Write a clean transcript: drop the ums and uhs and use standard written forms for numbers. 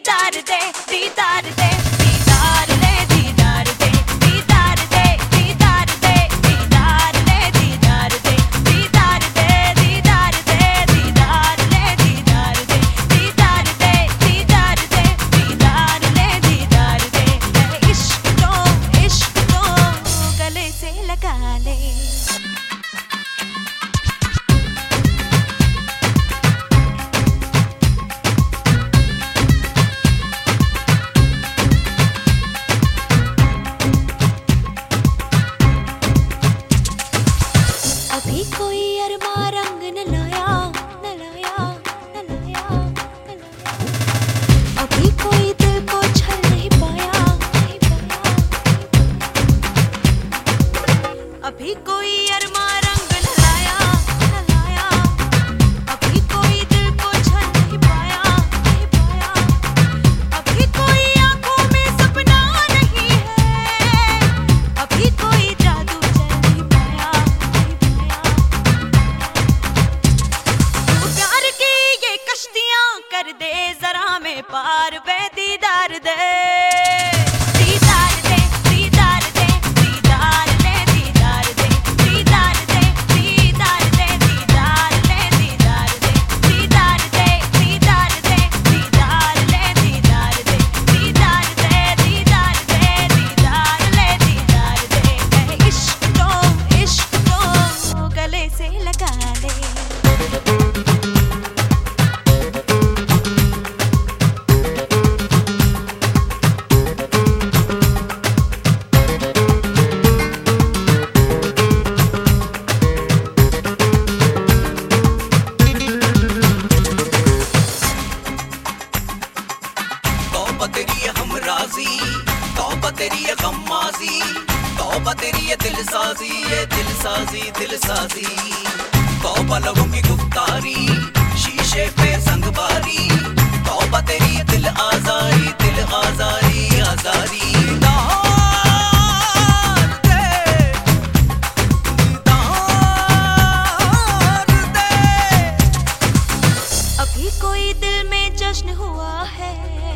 दीदार दे, दीदार दे, दीदार ले, दीदार दे, दीदार दे, दीदार दे, दीदार ले, दीदार दे, दीदार दे, दीदार दे, दीदार ले, दीदार दे, दीदार दे, दीदार दे, दीदार ले, दीदार दे। इश्क तो गले से लगा ले। अभी कोई अरमा रंग न लाया, न लाया, न लाया, न लाया। अभी कोई दिल को छल नहीं पाया, नहीं पाया। अभी कोई अरमा रंग न लाया, न लाया। अभी कोई दिल को छल नहीं पाया, नहीं पाया। अभी कोई आंखों में सपना नहीं है। अभी कोई जादू चल नहीं पाया, नहीं पाया। प्यार की ये कश्तियां कर दे जरा में पार वे दीदार दे, दीदार दे, दीदार दे, दीदार ले, दीदार दे, दीदार दे, दीदार दे, दीदार ले, दीदार दे, दीदार दे, दीदार दे, दीदार ले, दीदार दे, दीदार दे, दीदार दे, दीदार ले, दीदार दे। इश्क तो गले से लगा ले। तौबा तेरी ये हमराज़ी, तौबा तेरी ये गम्माज़ी, तौबा तेरी ये दिलसाज़ी, ये दिलसाज़ी, दिलसाज़ी। तौबा लबों की गुफ्तारी, शीशे पे संगबारी, तौबा तेरी ये दिल आज़ारी, दिल आज़ारी, आज़ारी। दीदार दे, दीदार दे। अभी कोई दिल में जश्न हुआ है।